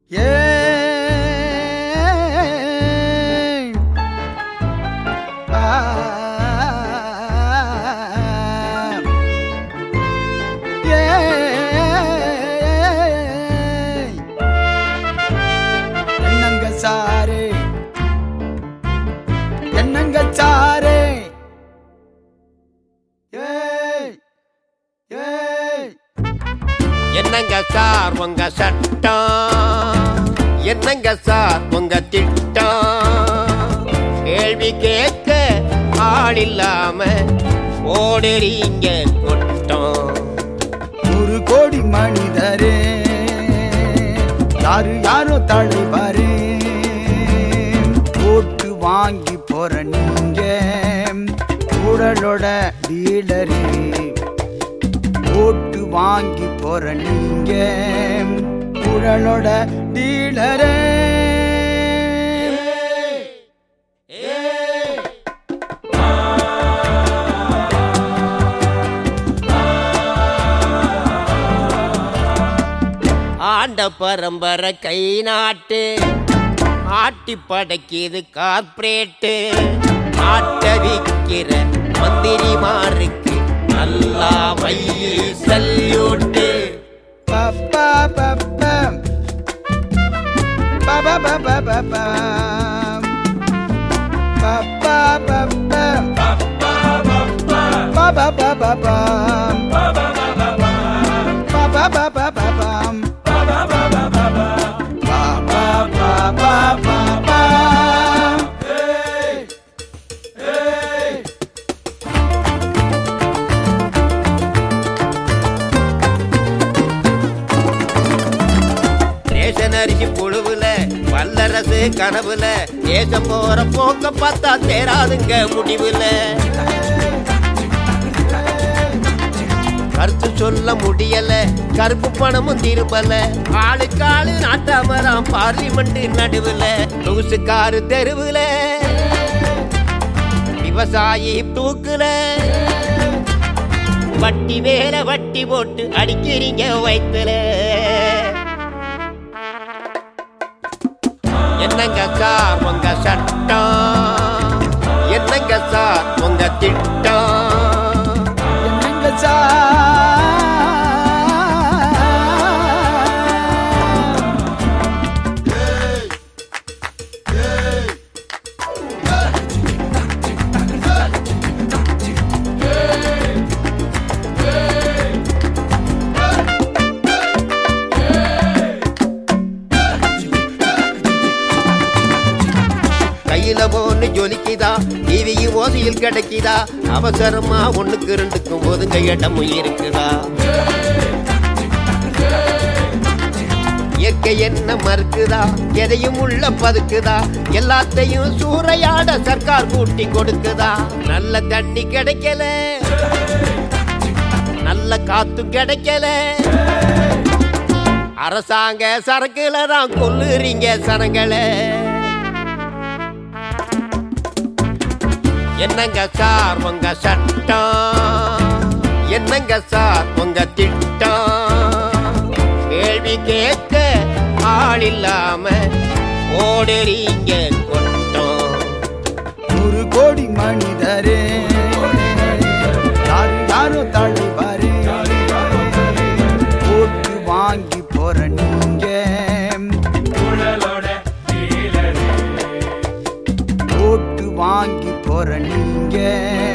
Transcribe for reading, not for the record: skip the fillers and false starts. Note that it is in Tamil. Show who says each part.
Speaker 1: என்னங்க சார் உங்க சட்டம், என்னங்க சார் உங்க திட்டம், கேள்வி கேட்க ஆள் இல்லாம ஓடுறீங்க கொட்டம்.
Speaker 2: 100 கோடி மனிதரே யாரு யாரோ தலைவரே, ஓட்டு வாங்கி போற நீங்க உடலோட டீலரே, ஓட்டு வாங்கி போற நீங்க உடலோட டீலரே.
Speaker 1: ஆண்ட பரம்பரை கை நாட்டு ஆட்டி படைக்கிது கார்பரேட்டு, ஆட்ட விக்கிற மந்திரிமாருக்கு நல்லா வையி சல்யூட்டு.
Speaker 2: பப்பா பப்பா பப்பா பப்பா பப்பா பப்பா பப்பா பப்பா பப்பா
Speaker 1: அரிசி புழுவுல வல்லரசு கனவுல தேசம் போற போக்க பார்த்தா தேராதுங்க முடிவுல. கருத்து சொல்ல முடியல, கருப்பு பணமும் திரும்பல, ஆளுக்காளு நாட்டாமராம் பார்லிமெண்ட் நடுவுல, லூசுக்காரு தெருவுல, விவசாயி தூக்குல, வட்டி மேல வட்டி போட்டு அடிக்கிறீங்க வயித்துல. என்னங்க சார் உங்க சட்டம், என்னங்க சார் உங்க திட்டம்,
Speaker 2: என்னங்க சார்
Speaker 1: கையில போன்னு ஜொலிக்குதா, டிவியும் ஓசையில் கிடைக்குதா, அவசரமா 1க்கு 2க்கும் ஒதுங்க இடமும் இருக்குதா. இயற்கை என்ன மறுக்குதா, எதையும் உள்ள பதுக்குதா, எல்லாத்தையும் சூறையாட சர்க்கார் கூட்டி கொடுக்குதா. நல்ல தண்ணி கிடைக்கல, நல்ல காத்தும் கிடைக்கல, அரசாங்க சரக்குல தான் கொல்லுறீங்க சனங்களை. என்னங்க சார் உங்க சட்டம், என்னங்க சார் உங்க திட்டம், கேள்வி கேட்க ஆள் இல்லாம ஓடுறீங்க கொட்டம்.
Speaker 2: 100 கோடி மனிதரே யாரு யாரோ தலைவரே, ஓட்டு வாங்கி போற நீங்க ஓட்டு வாங்கி போற நீங்க